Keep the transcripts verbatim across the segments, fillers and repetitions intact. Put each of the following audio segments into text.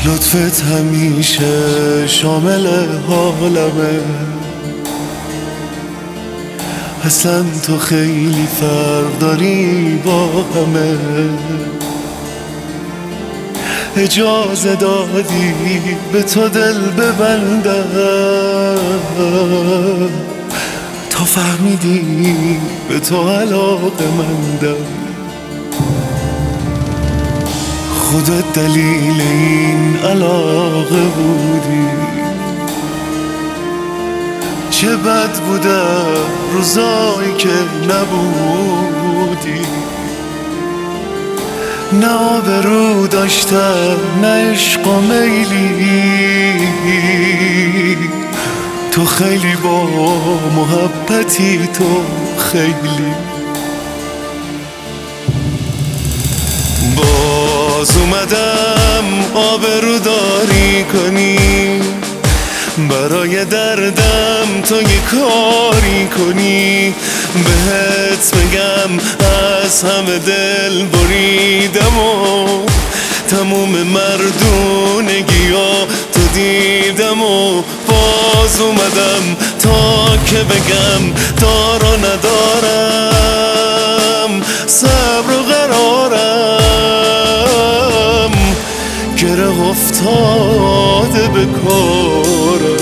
لطفت همیشه شامل حالمه، اصلا تو خیلی فرق داری با همه. اجازه دادی به تو دل ببندم، تا فهمیدی به تو علاقه مندم. خودت دلیل این علاقه بودی، چه بد بوده روزایی که نبودی. نه آبرو داشتم نه عشق و میلی، تو خیلی با محبتی، تو خیلی. باز اومدم آبرو داری کنی، برای دردم تو یه کاری کنی. بهت بگم از همه دل بریدم و تموم مردونگیا تو دیدم و باز اومدم تا که بگم دارا ندارم، صبر و قرارم گره افتاده به کارم.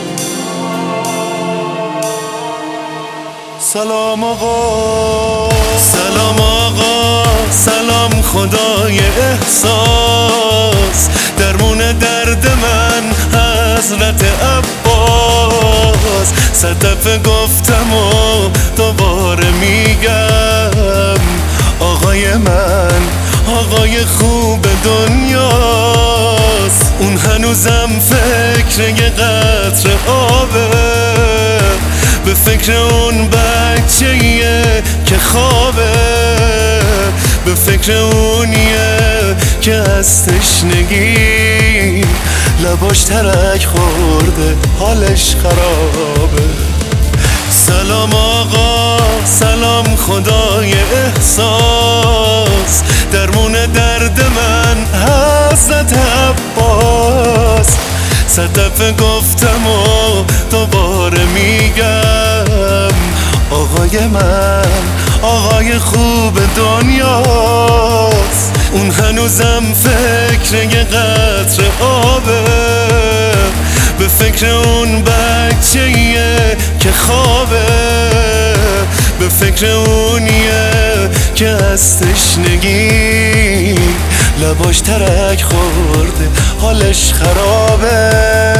سلام آقا، سلام آقا، سلام خدای احساس، درمون درد من حضرت عباس. صد دفعه گفتم و دوباره میگم، آقای من آقای خوب دنیاست. اون هنوزم فکر یه قطره آبه، به فکر اون بچه‌ایه که خوابه، به فکر اونیه که از تشنگی لباش ترک خورده حالش خرابه. سلام آقا، سلام خدای احساس، درمون درد من حضرت عباس. صد دفعه گفتم و دوباره میگم، آقای من آقای خوب دنیاست. اون هنوزم فکر یه قطره آبه، به فکر اون بچه‌ایه که خوابه، به فکر اونیه که از تشنگی لباش ترک خورده حالش خرابه.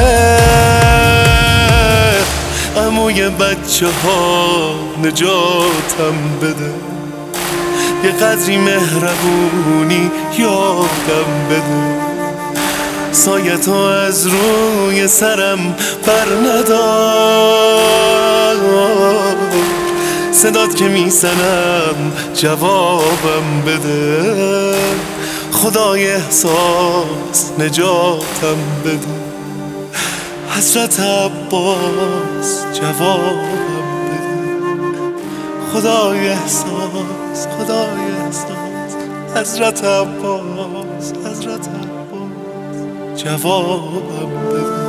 عموی بچه ها نجاتم بده، یه قدری مهربونی یادم بده. سایه تو از روی سرم بر ندار، صدات که میزنم جوابم بده. خدای احساس نجاتم بده، حضرت عباس جوابم بده. خدای احساس خدای احساس حضرت عباس حضرت عباس جوابم بده.